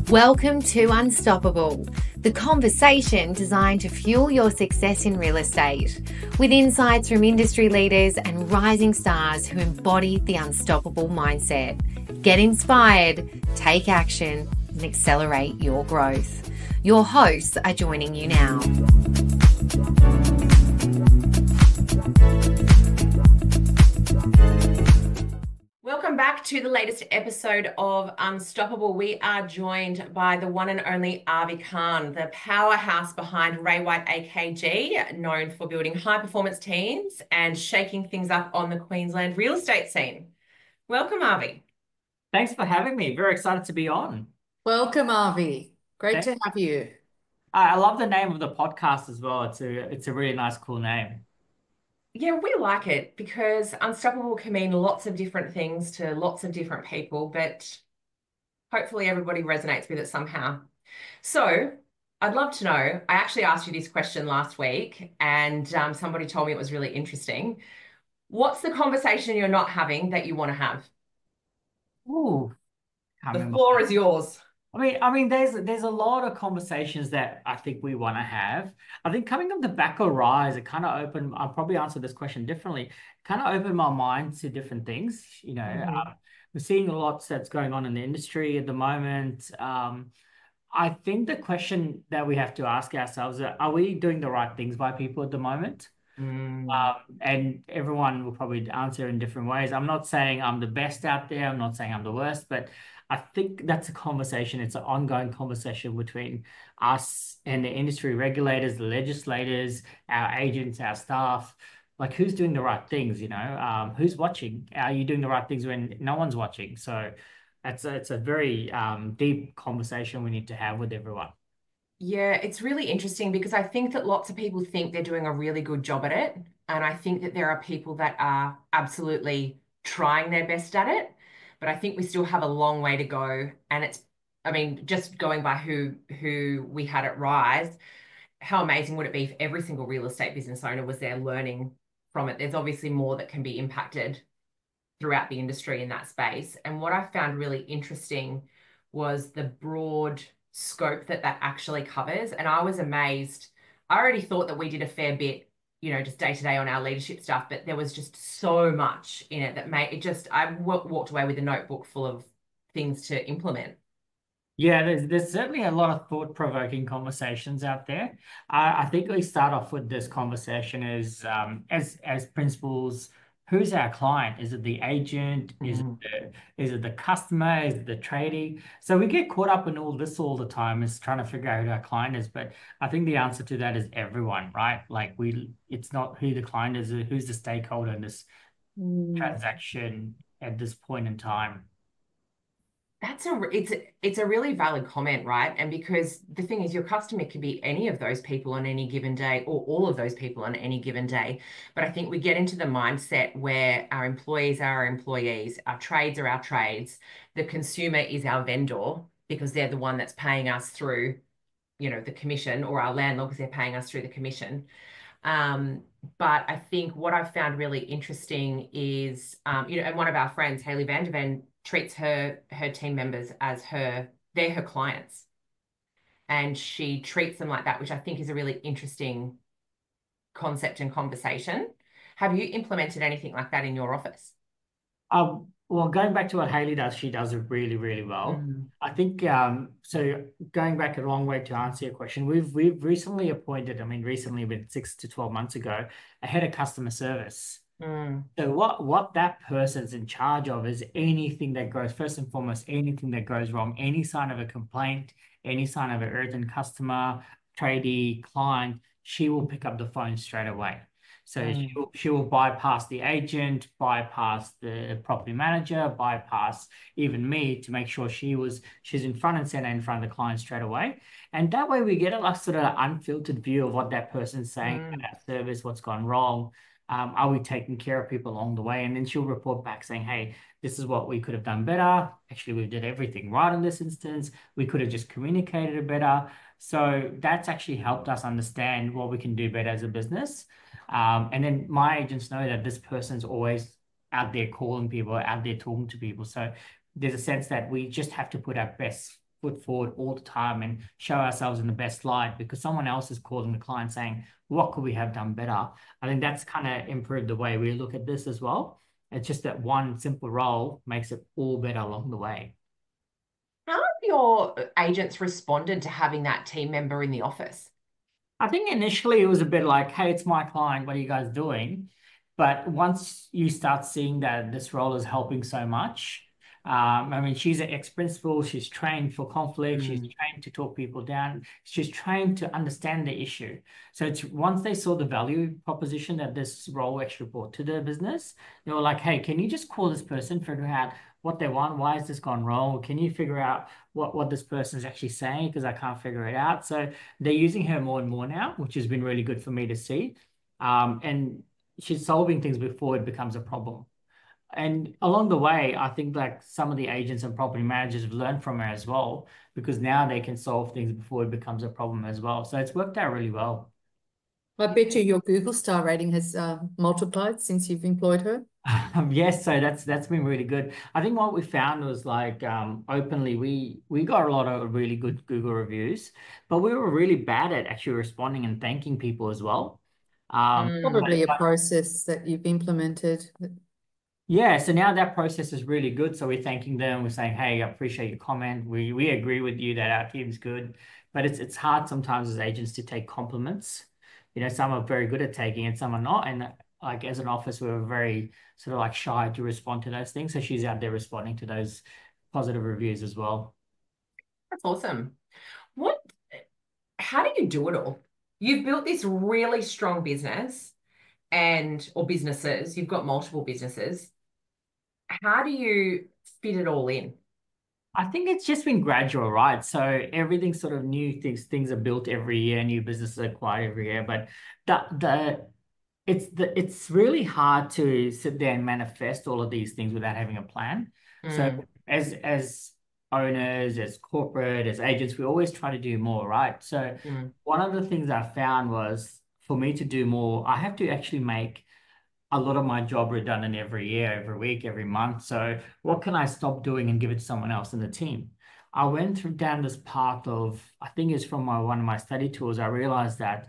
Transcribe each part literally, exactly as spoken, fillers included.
Welcome to Unstoppable, the conversation designed to fuel your success in real estate, with insights from industry leaders and rising stars who embody the unstoppable mindset. Get inspired, take action, and accelerate your growth. Your hosts are joining you now. Welcome back to the latest episode of Unstoppable. We are joined by the one and only Avi Khan, the powerhouse behind Ray White A K G, known for building high-performance teams and shaking things up on the Queensland real estate scene. Welcome, Avi. Thanks for having me. Very excited to be on. Welcome, Avi. Great Thank- to have you. I I love the name of the podcast as well. It's a it's a really nice, cool name. Yeah, we like it because unstoppable can mean lots of different things to lots of different people, but hopefully everybody resonates with it somehow. So I'd love to know, I actually asked you this question last week and um, somebody told me it was really interesting. What's the conversation you're not having that you want to have? Ooh, can't The remember. floor is yours. I mean, I mean, there's there's a lot of conversations that I think we want to have. I think coming on the back of Rise, it kind of opened. I'll probably answer this question differently. Kind of opened my mind to different things. You know, Mhm. um, we're seeing a lot that's going on in the industry at the moment. Um, I think the question that we have to ask ourselves is, are we doing the right things by people at the moment? Mm. Um, and everyone will probably answer in different ways. I'm not saying I'm the best out there. I'm not saying I'm the worst, but I think that's a conversation. It's an ongoing conversation between us and the industry regulators, the legislators, our agents, our staff. Like, who's doing the right things, you know? Um, who's watching? Are you doing the right things when no one's watching? So that's a, it's a very um, deep conversation we need to have with everyone. Yeah, it's really interesting because I think that lots of people think they're doing a really good job at it. And I think that there are people that are absolutely trying their best at it. But I think we still have a long way to go. And it's, I mean, just going by who who we had at Rise, how amazing would it be if every single real estate business owner was there learning from it? There's obviously more that can be impacted throughout the industry in that space. And what I found really interesting was the broad scope that that actually covers. And I was amazed. I already thought that we did a fair bit, you know, just day to day on our leadership stuff, but there was just so much in it that made it just, I walked away with a notebook full of things to implement. Yeah, there's there's certainly a lot of thought-provoking conversations out there. I, I think we start off with this conversation as um as as principals, who's our client? Is it the agent? Is it Mm. the is it the customer? Is it the tradie? So we get caught up in all this all the time, is trying to figure out who our client is. But I think the answer to that is everyone, right? Like we it's not who the client is, who's the stakeholder in this Mm. transaction at this point in time. That's a it's it's a really valid comment, right? And because the thing is, your customer can be any of those people on any given day, or all of those people on any given day. But I think we get into the mindset where our employees are our employees, our trades are our trades, the consumer is our vendor because they're the one that's paying us through, you know, the commission, or our landlord because they're paying us through the commission. Um, but I think what I've found really interesting is, um, you know, and one of our friends, Haley Vanderven, treats her her team members as her, they're her clients, and she treats them like that, which I think is a really interesting concept and conversation. Have you implemented anything like that in your office? Um, well, going back to what Haley does, she does it really, really well. Mm. I think um, so. Going back a long way to answer your question, we've we've recently appointed. I mean, recently, been six to twelve months ago, a head of customer service. Mm. So what what that person's in charge of is anything that goes, first and foremost, anything that goes wrong, any sign of a complaint, any sign of an urgent customer, tradie, client, she will pick up the phone straight away. So she Mm. will, she will bypass the agent, bypass the property manager, bypass even me to make sure she was she's in front and center in front of the client straight away. And that way we get a like, sort of unfiltered view of what that person's saying Mm. about our service, what's gone wrong. Um, are we taking care of people along the way? And then she'll report back saying, hey, this is what we could have done better. Actually, we did everything right in this instance. We could have just communicated it better. So that's actually helped us understand what we can do better as a business. Um, and then my agents know that this person's always out there calling people, out there talking to people. So there's a sense that we just have to put our best foot forward all the time and show ourselves in the best light because someone else is calling the client saying, what could we have done better? I think that's kind of improved the way we look at this as well. It's just that one simple role makes it all better along the way. How have your agents responded to having that team member in the office? I think initially it was a bit like, hey, it's my client, what are you guys doing? But once you start seeing that this role is helping so much, um, I mean, she's an ex-principal, she's trained for conflict, mm. she's trained to talk people down, she's trained to understand the issue. So it's once they saw the value proposition that this role actually brought to the business, they were like, hey, can you just call this person, figure out what they want, why has this gone wrong? Can you figure out what, what this person is actually saying? Because I can't figure it out. So they're using her more and more now, which has been really good for me to see. Um, and she's solving things before it becomes a problem. And along the way, I think like some of the agents and property managers have learned from her as well, because now they can solve things before it becomes a problem as well. So it's worked out really well. I bet you your Google star rating has uh, multiplied since you've employed her. Um, yes, so that's that's been really good. I think what we found was like um, openly, we we got a lot of really good Google reviews, but we were really bad at actually responding and thanking people as well. Um, mm. Probably a process that you've implemented. Yeah, so now that process is really good. So we're thanking them. We're saying, hey, I appreciate your comment. We we agree with you that our team's good, but it's it's hard sometimes as agents to take compliments. You know, some are very good at taking it, some are not, and like as an office, we were very sort of like shy to respond to those things. So she's out there responding to those positive reviews as well. That's awesome. What, how do you do it all? You've built this really strong business and, or businesses, you've got multiple businesses. How do you fit it all in? I think it's just been gradual, right? So everything's sort of new things, things are built every year, new businesses are acquired every year, but the, the, It's the it's really hard to sit there and manifest all of these things without having a plan. Mm. So as as owners, as corporate, as agents, we always try to do more, right? So mm. one of the things I found was for me to do more, I have to actually make a lot of my job redundant every year, every week, every month. So what can I stop doing and give it to someone else in the team? I went through down this path of, I think it's from my one of my study tours, I realized that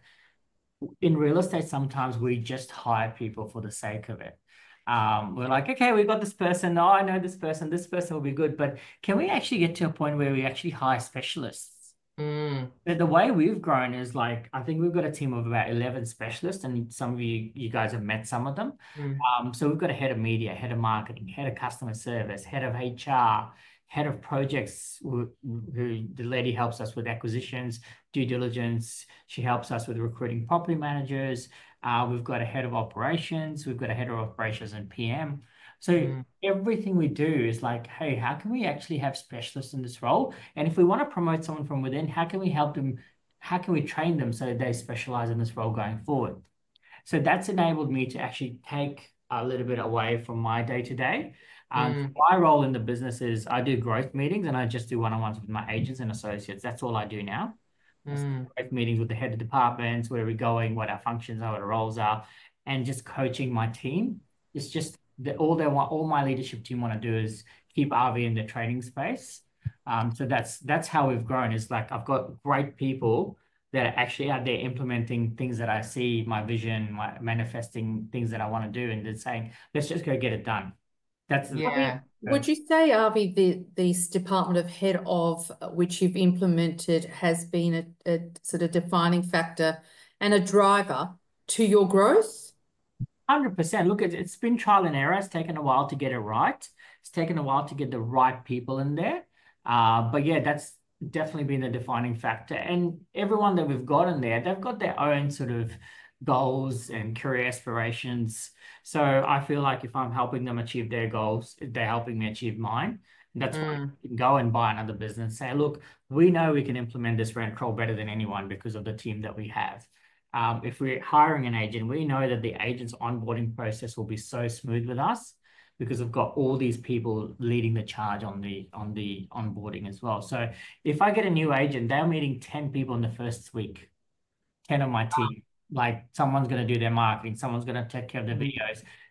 in real estate, sometimes we just hire people for the sake of it. Um, we're like, okay, we've got this person. Oh, I know this person. This person will be good. But can we actually get to a point where we actually hire specialists? Mm. The way we've grown is like, I think we've got a team of about eleven specialists, and some of you, you guys have met some of them. Mm. Um, so we've got a head of media, head of marketing, head of customer service, head of H R, head of projects, who, who the lady helps us with acquisitions, due diligence. She helps us with recruiting property managers. Uh, we've got a head of operations. We've got a head of operations and P M. So mm. everything we do is like, hey, how can we actually have specialists in this role? And if we want to promote someone from within, how can we help them? How can we train them so they specialize in this role going forward? So that's enabled me to actually take a little bit away from my day-to-day. Um, mm. My role in the business is I do growth meetings and I just do one-on-ones with my agents and associates. That's all I do now. Mm. Growth meetings with the head of departments, where we're going, what our functions are, what our roles are, and just coaching my team. It's just that all they want, all my leadership team want to do is keep R V in the trading space. Um, so that's that's how we've grown. Is like I've got great people that are actually out there implementing things that I see, my vision, my manifesting things that I want to do, and they're saying, let's just go get it done. That's yeah. Would you say, Avi, the this department of head of which you've implemented has been a, a sort of defining factor and a driver to your growth? one hundred percent. Look, it's been trial and error. It's taken a while to get it right. It's taken a while to get the right people in there. Uh, but yeah, that's definitely been the defining factor. And everyone that we've got in there, they've got their own sort of goals and career aspirations. So I feel like if I'm helping them achieve their goals, they're helping me achieve mine. And that's mm. why you can go and buy another business and say, look, we know we can implement this rent control better than anyone because of the team that we have. Um, if we're hiring an agent, we know that the agent's onboarding process will be so smooth with us because we've got all these people leading the charge on the on the onboarding as well. So if I get a new agent, they're meeting ten people in the first week, ten of my team. Like someone's going to do their marketing, someone's going to take care of the videos,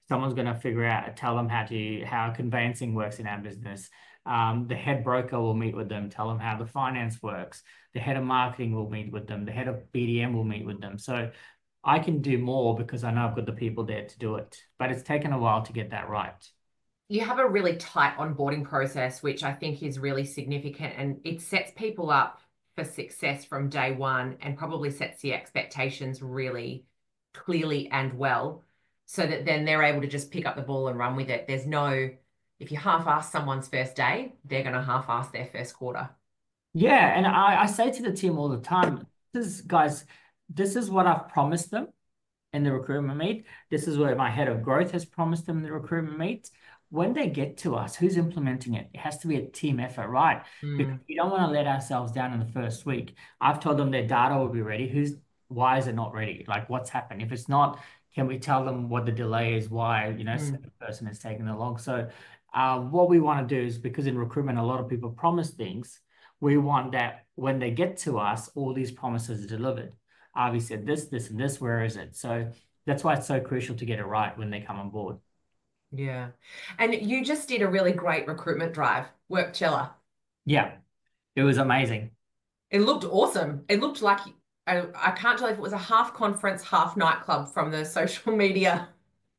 someone's going to figure out, tell them how to, how conveyancing works in our business. Um, the head broker will meet with them, tell them how the finance works. The head of marketing will meet with them. The head of B D M will meet with them. So I can do more because I know I've got the people there to do it. But it's taken a while to get that right. You have a really tight onboarding process, which I think is really significant, and it sets people up for success from day one and probably sets the expectations really clearly and well, so that then they're able to just pick up the ball and run with it. There's no, if you half-ass someone's first day, they're going to half-ass their first quarter. Yeah, and I, I say to the team all the time, this is, guys, this is what I've promised them in the recruitment meet. This is what my head of growth has promised them in the recruitment meet. When they get to us, who's implementing it? It has to be a team effort, right? Mm. Because we don't want to let ourselves down in the first week. I've told them their data will be ready. Who's, why is it not ready? Like, what's happened? If it's not, can we tell them what the delay is, why, you know, Mm. the person is taking along? So uh, what we want to do is, because in recruitment, a lot of people promise things. We want that when they get to us, all these promises are delivered. Avi said this, this, and this, where is it? So that's why it's so crucial to get it right when they come on board. Yeah. And you just did a really great recruitment drive, Workchella. Yeah, it was amazing. It looked awesome. It looked like, I, I can't tell if it was a half conference, half nightclub from the social media.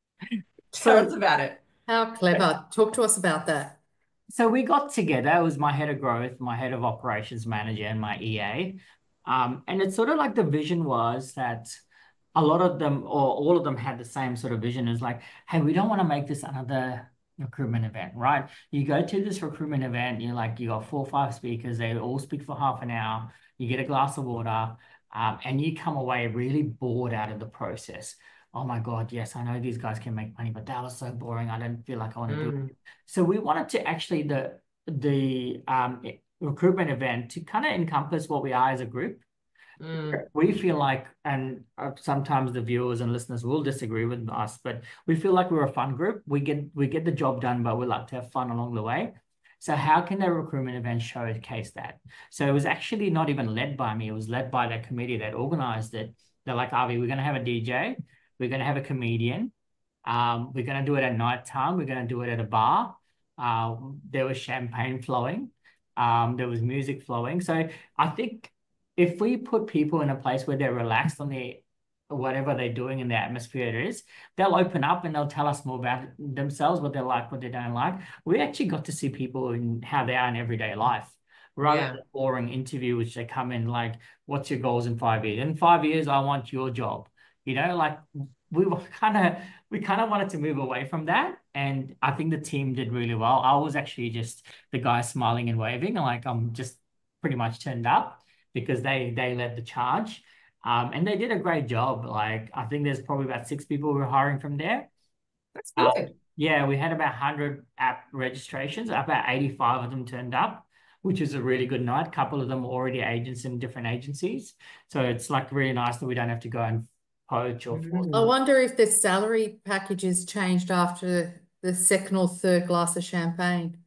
Tell So, us about it. How clever. Talk to us about that. so we got together. It was my head of growth, my head of operations manager, and my E A. Um, and it's sort of like the vision was that a lot of them, or all of them, had the same sort of vision. Is like, hey, we don't want to make this another recruitment event, right? You go to this recruitment event, you're like, you got four or five speakers, they all speak for half an hour, you get a glass of water, um, and you come away really bored out of the process. Oh my God, yes, I know these guys can make money, but that was so boring. I don't feel like I want to do it. Mm. So we wanted to actually the the um, recruitment event to kind of encompass what we are as a group. Mm. We feel like, and uh, sometimes the viewers and listeners will disagree with us, but we feel like we're a fun group. We get we get the job done, but we like to have fun along the way. So how can the recruitment event showcase that? So it was actually not even led by me. It was led by the committee that organized it. They're like, Avi, we're going to have a D J. We're going to have a comedian. Um, we're going to do it at night time. We're going to do it at a bar. Uh, there was champagne flowing. Um, there was music flowing. So I think if we put people in a place where they're relaxed on their whatever they're doing in the atmosphere it is, they'll open up and they'll tell us more about themselves, what they like, what they don't like. We actually got to see people in how they are in everyday life, rather Yeah. than a boring interview, which they come in like, what's your goals in five years? In five years, I want your job. You know, like we were kind of, we kind of wanted to move away from that. And I think the team did really well. I was actually just the guy smiling and waving, like I'm just pretty much turned up because they they led the charge. Um, and they did a great job. Like, I think there's probably about six people we were hiring from there. That's Um, good. yeah, we had about one hundred app registrations. About eighty-five of them turned up, which is a really good night. A couple of them were already agents in different agencies. So it's like really nice that we don't have to go and poach or force. I wonder if the salary packages changed after the second or third glass of champagne.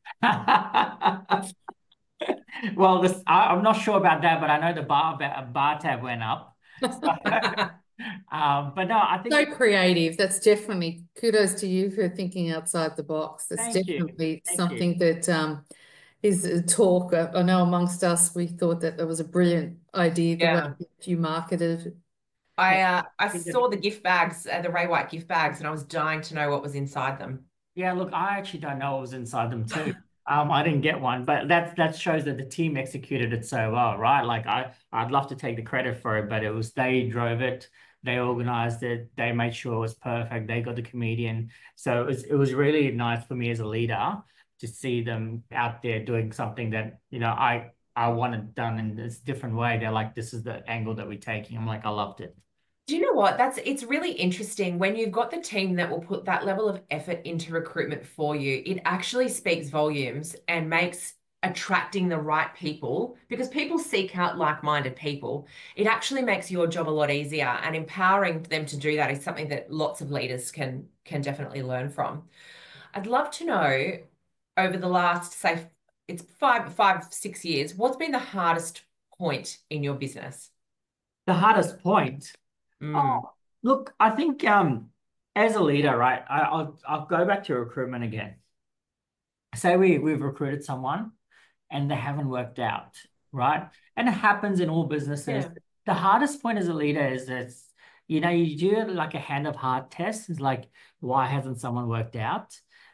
Well, this I, I'm not sure about that, but I know the bar bar tab went up. So, um, but no, I think So it- creative. That's definitely kudos to you for thinking outside the box. That's Thank you. definitely Thank something that um is a talk. Uh, I know amongst us, we thought that that was a brilliant idea, the Yeah. way you marketed. I uh, I think that- saw the gift bags, uh, the Ray White gift bags, and I was dying to know what was inside them. Yeah, look, I actually don't know what was inside them too. Um, I didn't get one, but that that shows that the team executed it so well, right? Like I, I'd love to take the credit for it, but it was they drove it, they organized it, they made sure it was perfect, they got the comedian. So it was it was really nice for me as a leader to see them out there doing something that, you know, I I wanted done in this different way. They're like, this is the angle that we're taking. I'm like, I loved it. Do you know what? That's it's really interesting when you've got the team that will put that level of effort into recruitment for you. It actually speaks volumes and makes attracting the right people, because people seek out like-minded people. It actually makes your job a lot easier, and empowering them to do that is something that lots of leaders can can definitely learn from. I'd love to know, over the last, say, it's five, five, six years, what's been the hardest point in your business? The hardest point. Mm. Oh, look, I think um as a leader, right? I, I'll I'll go back to recruitment again. Say we we've recruited someone and they haven't worked out, right? And it happens in all businesses. Yeah. The hardest point as a leader is that, you know, you do like a hand of heart test. It's like, why hasn't someone worked out?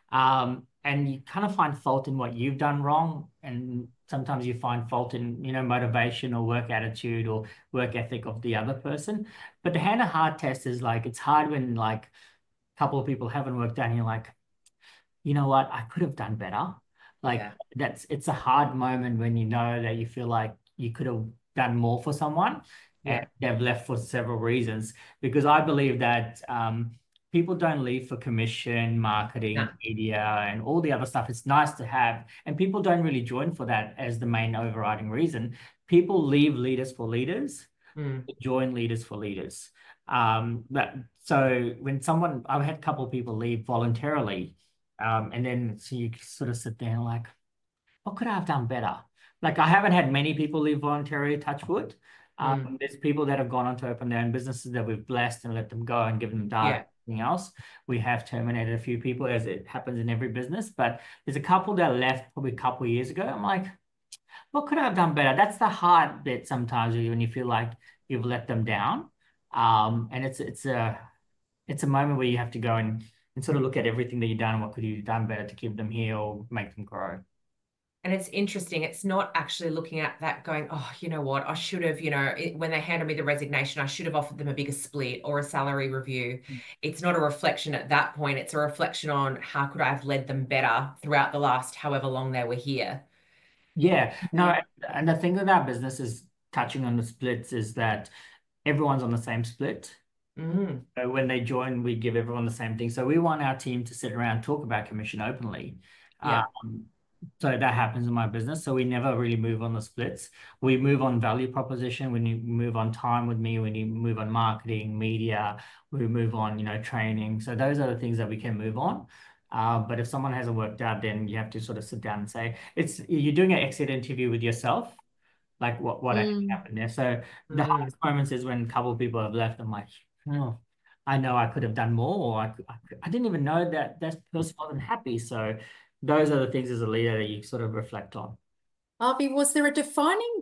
Um, and you kind of find fault in what you've done wrong. And sometimes you find fault in, you know, motivation or work attitude or work ethic of the other person. But the hand of heart test is like, it's hard when like a couple of people haven't worked out and you're like, you know what, I could have done better. Like Yeah. that's it's a hard moment when you know that you feel like you could have done more for someone Yeah. and they've left for several reasons. Because I believe that um, people don't leave for commission, marketing, No. media, and all the other stuff. It's nice to have, and people don't really join for that as the main overriding reason. People leave leaders for leaders, Mm. join leaders for leaders. Um, that so when someone, I've had a couple of people leave voluntarily, um, and then so you sort of sit there and like, what could I have done better? Like I haven't had many people leave voluntarily, touch wood. Um, Mm. there's people that have gone on to open their own businesses that we've blessed and let them go and given them data Yeah. and everything else. We have terminated a few people, as it happens in every business, but there's a couple that left probably a couple of years ago. I'm like, what could I have done better? That's the hard bit sometimes when you feel like you've let them down. Um, and it's it's a it's a moment where you have to go and, and sort of look at everything that you've done and what could you have done better to keep them here or make them grow. And it's interesting. It's not actually looking at that going, oh, you know what? I should have, you know, it, when they handed me the resignation, I should have offered them a bigger split or a salary review. It's not a reflection at that point. It's a reflection on how could I have led them better throughout the last however long they were here. Yeah, no, and the thing with our business is touching on the splits is that everyone's on the same split. Mm. So when they join, we give everyone the same thing. So we want our team to sit around and talk about commission openly. Yeah. Um, so that happens in my business. So we never really move on the splits. We move on value proposition. When you move on time with me, when you move on marketing, media, we move on, you know, training. So those are the things that we can move on. Uh, but if someone hasn't worked out, then you have to sort of sit down and say, it's you're doing an exit interview with yourself, like what what actually Mm. happened there. So the Mm. hardest moments is when a couple of people have left. I'm like, oh, I know I could have done more, or I, I, I didn't even know that that person wasn't happy. So those are the things as a leader that you sort of reflect on. Avi, was there a defining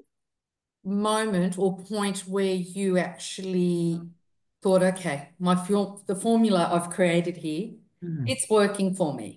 moment or point where you actually thought, okay, my fu- the formula I've created here, Hmm. it's working for me?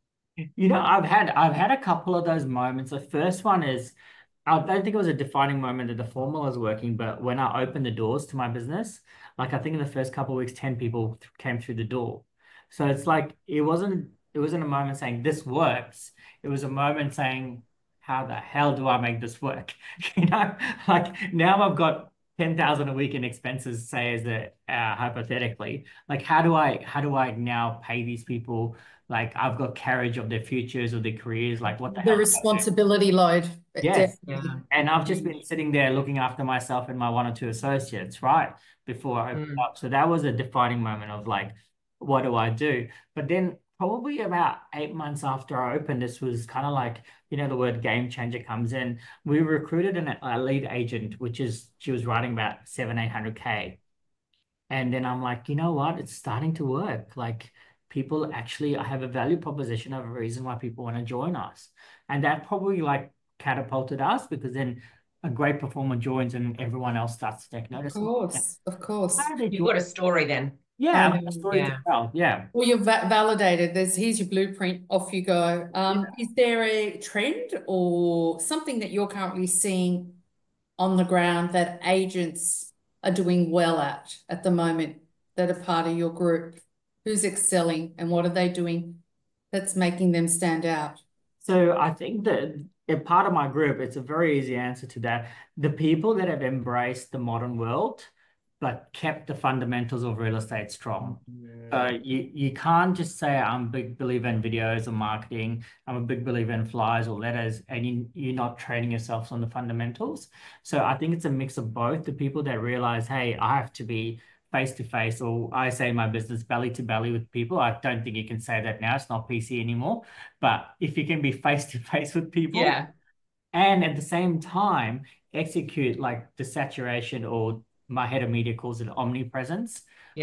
You know, I've had I've had a couple of those moments. The first one is I don't think it was a defining moment that the formula was working, but when I opened the doors to my business, like I think in the first couple of weeks, ten people th- came through the door. So it's like it wasn't it wasn't a moment saying this works. It was a moment saying, how the hell do I make this work? You know, like now I've got ten thousand a week in expenses, say as a uh, hypothetically, like how do I how do I now pay these people? Like I've got carriage of their futures or their careers. Like what the The hell do I do? responsibility load, Yes. definitely. Yeah. And I've just been sitting there looking after myself and my one or two associates, right? Before I opened Mm. up. So that was a defining moment of like, what do I do? But then probably about eight months after I opened, this was kind of like, you know, the word game changer comes in. We recruited an, a lead agent, which is she was writing about seven, eight hundred K. And then I'm like, you know what? It's starting to work. Like people actually, I have a value proposition of a reason why people want to join us. And that probably like catapulted us because then a great performer joins and everyone else starts to take Of notice. course, of course. How do they You've join? got a story then. Yeah, Um, a story to Yeah. tell. Yeah. Well, you're va validated. There's here's your blueprint. Off you go. Um, Yeah. is there a trend or something that you're currently seeing on the ground that agents are doing well at at the moment that are part of your group? Who's excelling and what are they doing that's making them stand out? So I think that a part of my group, it's a very easy answer to that. The people that have embraced the modern world, but kept the fundamentals of real estate strong. So you you can't just say I'm a big believer in videos or marketing. I'm a big believer in flyers or letters, and you, you're not training yourselves on the fundamentals. So I think it's a mix of both. The people that realize, hey, I have to be face to face, or I say in my business belly to belly with people. I don't think you can say that now. It's not P C anymore. But if you can be face to face with people, Yeah. and at the same time execute like the saturation or my head of media calls it omnipresence. Yeah.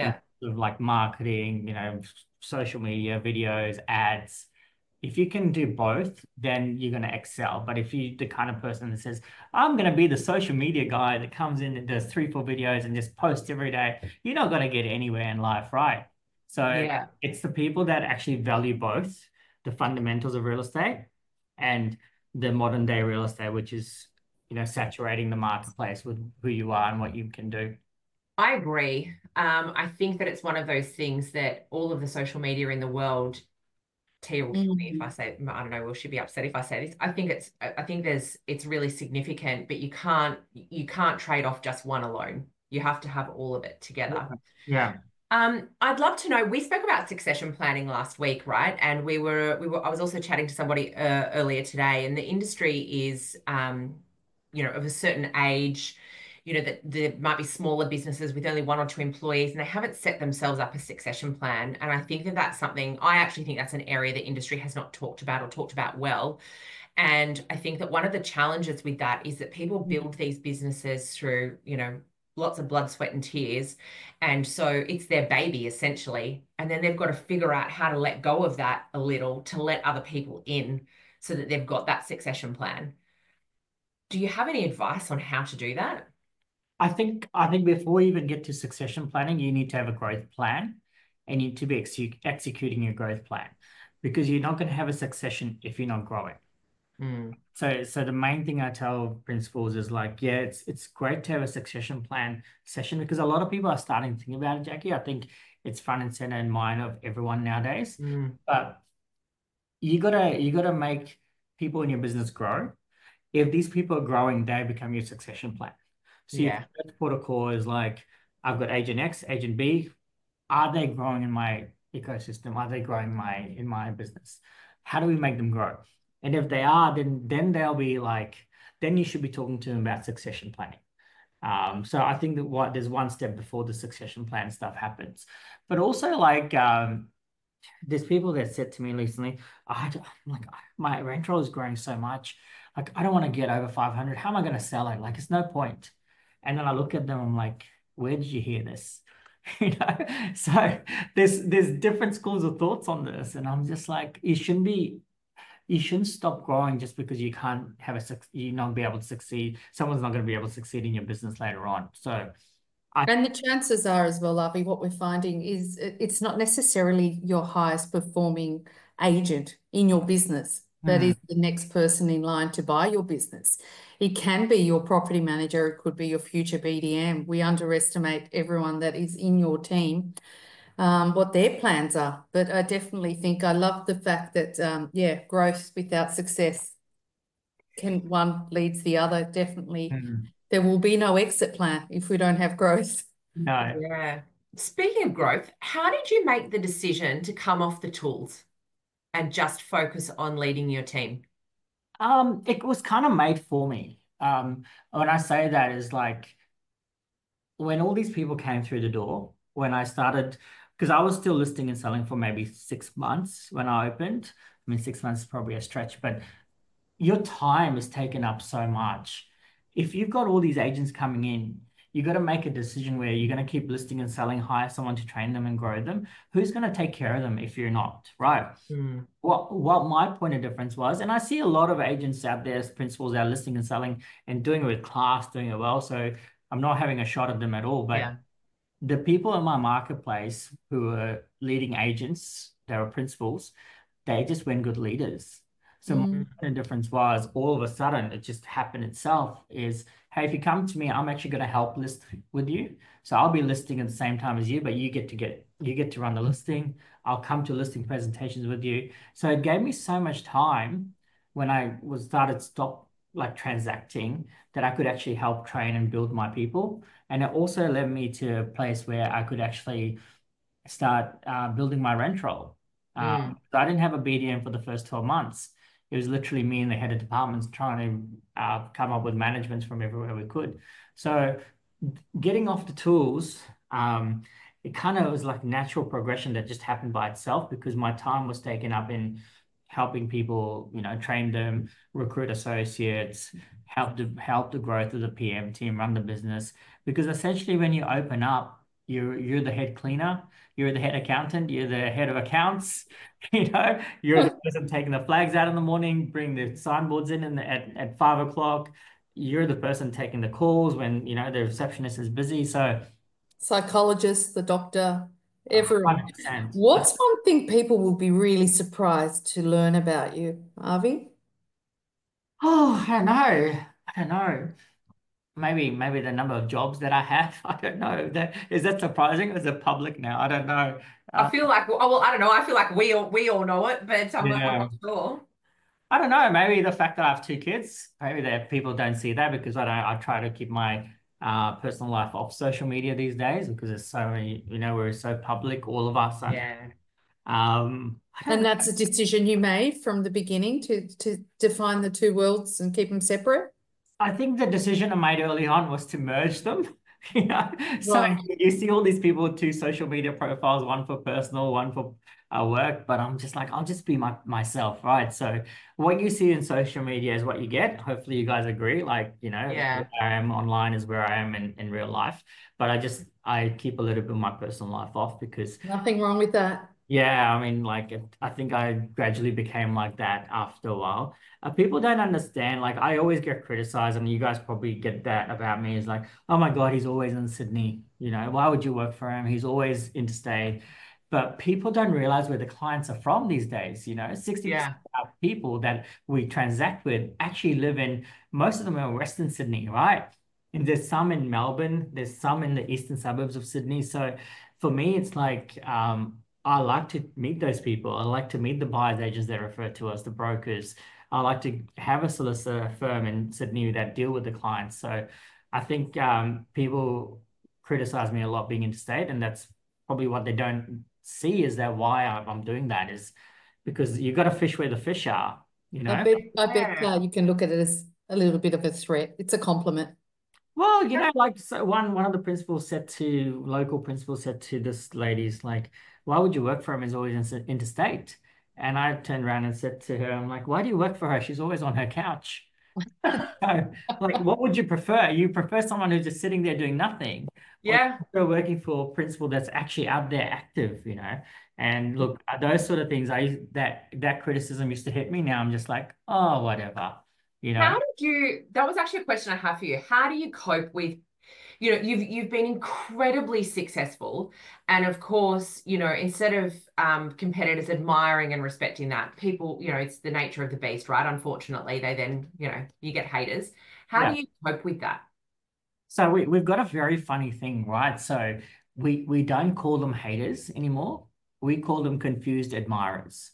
of like marketing, you know, social media, videos, ads. If you can do both, then you're going to excel. But if you're the kind of person that says, I'm going to be the social media guy that comes in and does three, four videos and just posts every day, you're not going to get anywhere in life, right? So Yeah. it's the people that actually value both the fundamentals of real estate and the modern day real estate, which is, you know, saturating the marketplace with who you are and what you can do. I agree. Um, I think that it's one of those things that all of the social media in the world, Tia will kill me if I Mm. say, I don't know, will she be upset if I say this? I think it's, I I think there's, it's really significant, but you can't, you can't trade off just one alone. You have to have all of it together. Yeah. Um, I'd love to know, we spoke about succession planning last week, right? And we were, we were, I was also chatting to somebody uh, earlier today, and the industry is, um, you know, of a certain age, you know, that there might be smaller businesses with only one or two employees, and they haven't set themselves up a succession plan. And I think that that's something, I actually think that's an area the industry has not talked about or talked about well. And I think that one of the challenges with that is that people build these businesses through, you know, lots of blood, sweat, and tears. And so it's their baby essentially. And then they've got to figure out how to let go of that a little to let other people in so that they've got that succession plan. Do you have any advice on how to do that? I think I think before you even get to succession planning, you need to have a growth plan and you need to be ex executing your growth plan because you're not going to have a succession if you're not growing. Mm. So, so the main thing I tell principals is like, yeah, it's it's great to have a succession plan session because a lot of people are starting to think about it, Jackie. I think it's front and center in mind of everyone nowadays. Mm. But you gotta you gotta make people in your business grow. If these people are growing, they become your succession plan. So your Yeah. first protocol is like, I've got agent X, agent B. Are they growing in my ecosystem? Are they growing my in my business? How do we make them grow? And if they are, then then they'll be like, then you should be talking to them about succession planning. Um, so I think that what there's one step before the succession plan stuff happens. But also like um there's people that said to me recently, I don't, I'm like, my rent roll is growing so much. Like, I don't want to get over five hundred. How am I going to sell it? Like, it's no point. And then I look at them, I'm like, where did you hear this? You know, so there's there's different schools of thoughts on this, and I'm just like, you shouldn't be, you shouldn't stop growing just because you can't have a you not be able to succeed. Someone's not going to be able to succeed in your business later on. So I And the chances are as well, Avi, what we're finding is it- it's not necessarily your highest performing agent in your business that hmm, is the next person in line to buy your business. It can be your property manager, it could be your future B D M. We underestimate everyone that is in your team, um, what their plans are. But I definitely think I love the fact that, um, yeah, growth without success can one leads the other. Definitely, hmm, there will be no exit plan if we don't have growth. no. Yeah. Speaking of growth, how did you make the decision to come off the tools and just focus on leading your team? Um, it was kind of made for me. Um, when I say that is like when all these people came through the door, when I started, because I was still listing and selling for maybe six months when I opened. I mean, six months is probably a stretch, but your time is taken up so much. If you've got all these agents coming in, you got to make a decision where you're going to keep listing and selling, hire someone to train them and grow them. Who's going to take care of them if you're not, right? Mm. What what my point of difference was, and I see a lot of agents out there as principals out listing and selling and doing it with class, doing it well. So I'm not having a shot at them at all. But Yeah. the people in my marketplace who are leading agents, they were principals, they just weren't good leaders. So my Mm. Mm. point of difference was all of a sudden it just happened itself is, hey, if you come to me, I'm actually going to help list with you. So I'll be listing at the same time as you, but you get to get you get to run the listing. I'll come to listing presentations with you. So it gave me so much time when I was started stop like transacting that I could actually help train and build my people. And it also led me to a place where I could actually start uh, building my rent roll. Mm. Um, so I didn't have a B D M for the first twelve months. It was literally me and the head of departments trying to uh, come up with managements from everywhere we could. So getting off the tools, um, it kind of was like natural progression that just happened by itself because my time was taken up in helping people, you know, train them, recruit associates, help the help the growth of the P M team, run the business. Because essentially, when you open up, you're you're the head cleaner, you're the head accountant, you're the head of accounts, you know, you're the person taking the flags out in the morning, bring the signboards in, in the, at, at five o'clock. You're the person taking the calls when, you know, the receptionist is busy. So Psychologist, the doctor, everyone. one hundred percent. What's one thing people will be really surprised to learn about you, Avi? Oh, I don't know. I don't know. Maybe maybe the number of jobs that I have. I don't know. That is that surprising? Is it public now? I don't know. I Uh, feel like, oh, well, I don't know. I feel like we all we all know it, but I'm, I'm yeah. not sure. I don't know. Maybe the fact that I have two kids, maybe that people don't see that because I don't. I try to keep my uh, personal life off social media these days because it's so many. You know, we're so public, all of us. And, Yeah. um, I don't And know. that's a decision you made from the beginning to to define the two worlds and keep them separate? I think the decision I made early on was to merge them. You know, so Right. you see all these people with two social media profiles, one for personal, one for uh, work. But I'm just like, I'll just be my myself, right? So what you see in social media is what you get. Hopefully, you guys agree. Like, you know, Yeah. where I am online is where I am in in real life. But I just I keep a little bit of my personal life off because Nothing wrong with that. yeah, I mean, like, it, I think I gradually became like that after a while. Uh, people don't understand. Like, I always get criticized, and you guys probably get that about me. Is like, oh my God, he's always in Sydney. You know, why would you work for him? He's always interstate. But people don't realize where the clients are from these days. You know, sixty percent Yeah. of our people that we transact with actually live in, most of them are Western Sydney, right? And there's some in Melbourne, there's some in the eastern suburbs of Sydney. So for me, it's like, um, I like to meet those people. I like to meet the buyers agents that refer to us, the brokers. I like to have a solicitor firm in Sydney that deal with the clients. So I think um, people criticize me a lot being interstate, and that's probably what they don't see is that why I'm I'm doing that is because you got to fish where the fish are, you I know? bet I bet Yeah. uh, you can look at it as a little bit of a threat. It's a compliment. Well, you know, like so one one of the principals said to local principals said to this lady's like, why would you work for him? He's always in, interstate. And I turned around and said to her, I'm like, why do you work for her? She's always on her couch. So, like, what would you prefer? You prefer someone who's just sitting there doing nothing, or you Yeah. prefer working for a principal that's actually out there active, you know? And look, those sort of things, I that that criticism used to hit me. Now I'm just like, oh, whatever, you know? How did you, that was actually a question I have for you. How do you cope with, you know, you've you've been incredibly successful. And of course, you know, instead of um, competitors admiring and respecting that, people, you know, it's the nature of the beast, right? Unfortunately, they then, you know, you get haters. How Yeah. do you cope with that? So we, we've got a very funny thing, right? So we we don't call them haters anymore. We call them confused admirers.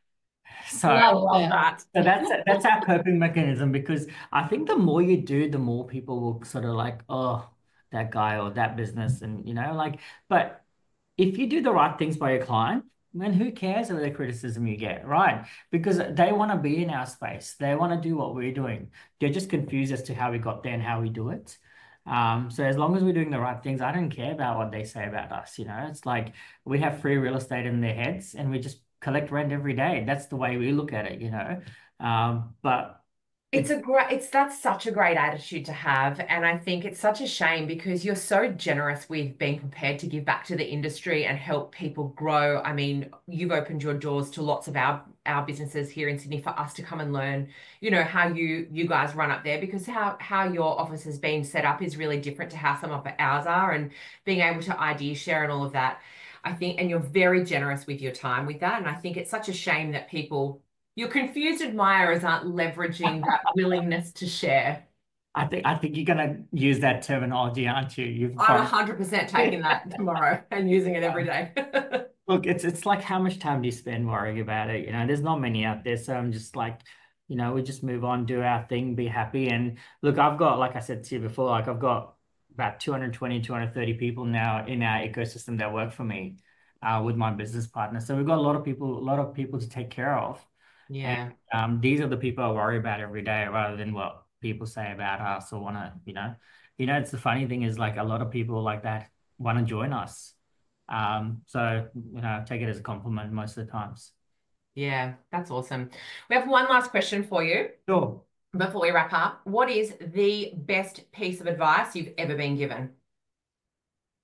So, I Love love that. that. so that's that's our coping mechanism because I think the more you do, the more people will sort of like, oh, that guy or that business, and you know, like, but if you do the right things by your client, then who cares about the criticism you get, right? Because they want to be in our space. They want to do what we're doing. They're just confused as to how we got there and how we do it. Um, so as long as we're doing the right things, I don't care about what they say about us. You know, it's like we have free real estate in their heads and we just collect rent every day. That's the way we look at it, you know. Um, but It's it's a great, it's that's such a great attitude to have. And I think it's such a shame because you're so generous with being prepared to give back to the industry and help people grow. I mean, you've opened your doors to lots of our our businesses here in Sydney for us to come and learn, you know, how you you guys run up there because how how your office has been set up is really different to how some of ours are and being able to idea share and all of that. I think, and you're very generous with your time with that. And I think it's such a shame that people your confused admirers aren't leveraging that willingness to share. I think I think you're gonna use that terminology, aren't you? You've I'm got one hundred percent taking that tomorrow and using it every day. look, it's it's like how much time do you spend worrying about it? You know, there's not many out there, so I'm just like, you know, we just move on, do our thing, be happy. And look, I've got, like I said to you before, like I've got about two hundred twenty, two hundred thirty people now in our ecosystem that work for me, uh, with my business partner. So we've got a lot of people, a lot of people to take care of. And Yeah. um, these are the people I worry about every day rather than what people say about us or want to, you know. You know, it's the funny thing is like a lot of people like that want to join us. Um, so, you know, take it as a compliment most of the times. Yeah, that's awesome. We have one last question for you Sure. before we wrap up. What is the best piece of advice you've ever been given?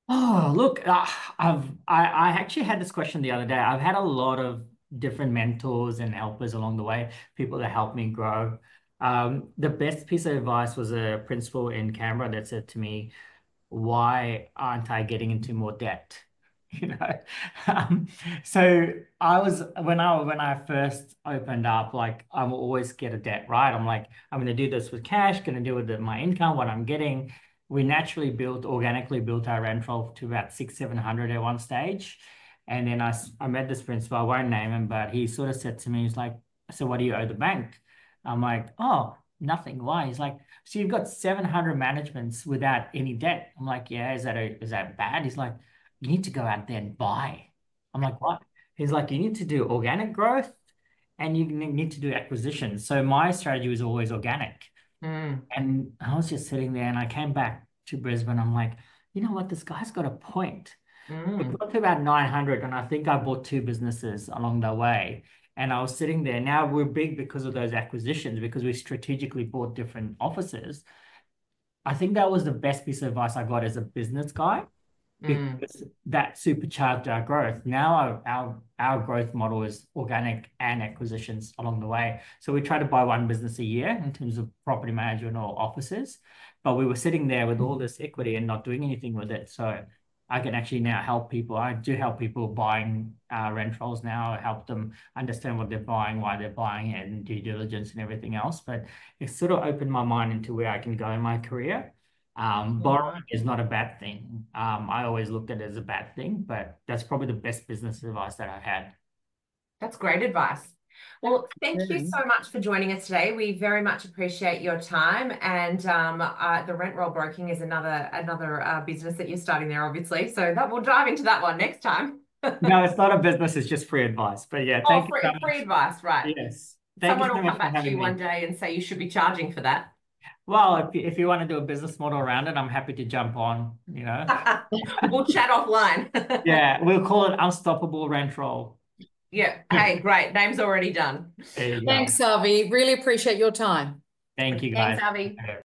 Oh, look, uh, I've I, I actually had this question the other day. I've had a lot of different mentors and helpers along the way, people that helped me grow. Um, the best piece of advice was a principal in Canberra that said to me, why aren't I getting into more debt? You know, um, so I was when I when I first opened up, like I'm always scared of debt, right? I'm like, I'm going to do this with cash, going to do it with my income, what I'm getting. We naturally built, organically built our rent roll to about six, seven hundred at one stage, and then I I met this principal, I won't name him, but he sort of said to me, he's like, so what do you owe the bank? I'm like, oh, nothing. Why? He's like, so you've got seven hundred managements without any debt. I'm like, yeah, is that a, is that bad? He's like, you need to go out there and buy. I'm like, what? He's like, you need to do organic growth and you need to do acquisitions. So my strategy was always organic. Mm. And I was just sitting there and I came back to Brisbane. I'm like, you know what? This guy's got a point. We Mm. got to about nine hundred and I think I bought two businesses along the way. And I was sitting there. Now we're big because of those acquisitions, because we strategically bought different offices. I think that was the best piece of advice I got as a business guy, Mm. because that supercharged our growth. Now our, our our growth model is organic and acquisitions along the way. So we try to buy one business a year in terms of property management or offices, but we were sitting there with all this equity and not doing anything with it. So I can actually now help people. I do help people buying uh, rent rolls now. I help them understand what they're buying, why they're buying it, and due diligence and everything else. But it sort of opened my mind into where I can go in my career. Um, borrowing is not a bad thing. Um, I always looked at it as a bad thing, but that's probably the best business advice that I've had. That's great advice. Well, thank you Sharing. so much for joining us today. We very much appreciate your time. And um, uh, the rent roll broking is another another uh, business that you're starting there, obviously. So that we'll dive into that one next time. No, it's not a business, it's just free advice. But yeah, Oh, thank you free, so free much. advice, right? Yes. Thank you Someone so will much come for back to having you one me. day and say you should be charging for that. Well, if you, if you want to do a business model around it, I'm happy to jump on, you know. We'll chat offline. Yeah, we'll call it Unstoppable Rent Roll. Yeah. Hey, great. Name's already done. There you go. Thanks, Avi. Really appreciate your time. Thank you, Thanks, guys. Avi. Okay.